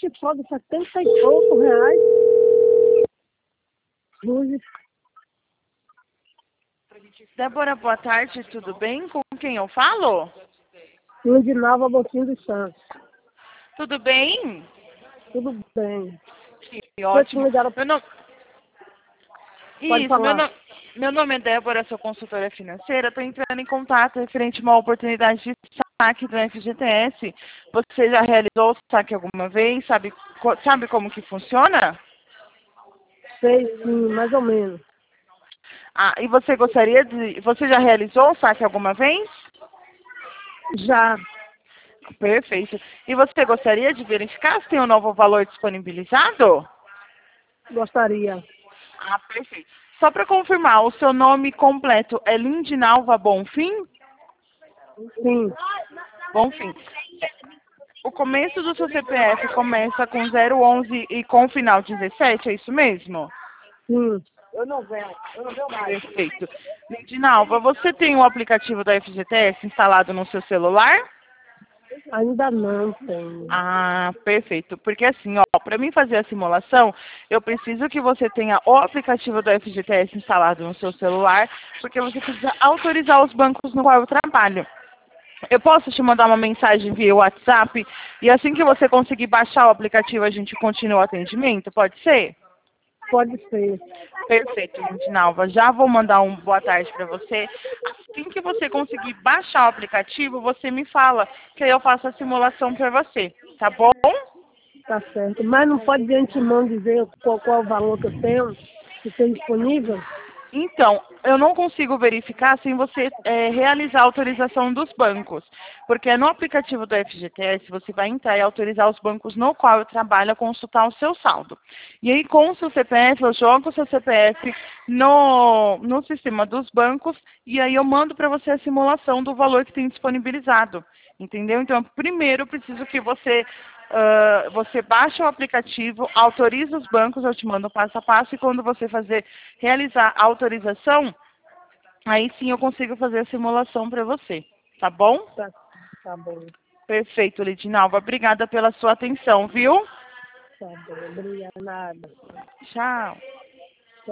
Oxe, foda, 70 e poucos reais. Luzes. Débora, boa tarde, tudo bem? Com quem eu falo? Luz de Nova, Boquinha dos Santos. Tudo bem? Tudo bem. Que Foi que ótimo. ligaram. Pode Isso, falar. meu nome é Débora, sou consultora financeira. Estou entrando em contato referente a uma oportunidade de saque do FGTS. Você já realizou o saque alguma vez? Sabe como que funciona? Sei sim, mais ou menos. Ah, e você gostaria de... Você já realizou o saque alguma vez? Já Perfeito. E você gostaria de verificar se tem um novo valor disponibilizado? gostaria. Ah, perfeito. Só para confirmar, o seu nome completo é Lindinalva Bonfim? Sim, Bonfim. O começo do seu CPF começa com 011 e com o final 17, é isso mesmo? sim. Perfeito. Lindinalva, você tem o aplicativo da FGTS instalado no seu celular? Ainda não tenho. Ah, perfeito. Porque assim, ó, para mim fazer a simulação, eu preciso que você tenha o aplicativo do FGTS instalado no seu celular, porque você precisa autorizar os bancos no qual eu trabalho. Eu posso te mandar uma mensagem via WhatsApp e assim que você conseguir baixar o aplicativo, a gente continua o atendimento? Pode ser? Pode ser. Perfeito, Lindinalva. Já vou mandar um boa tarde para você. Assim que você conseguir baixar o aplicativo, você me fala, que aí eu faço a simulação para você, tá bom? Tá certo. Mas não pode de antemão dizer qual o valor que eu tenho, que tem disponível? Então, eu não consigo verificar sem você realizar a autorização dos bancos, porque no aplicativo do FGTS você vai entrar e autorizar os bancos no qual eu trabalho a consultar o seu saldo. E aí, com o seu CPF, eu jogo o seu CPF no sistema dos bancos e aí eu mando para você a simulação do valor que tem disponibilizado. Entendeu? Então, primeiro eu preciso que você baixa o aplicativo, autoriza os bancos, eu te mando passo a passo, e quando você realizar a autorização, aí sim eu consigo fazer a simulação para você, tá bom? Tá bom. Perfeito, Lidinalva. Obrigada pela sua atenção, viu? Tá bom. Obrigada. Nada. Tchau.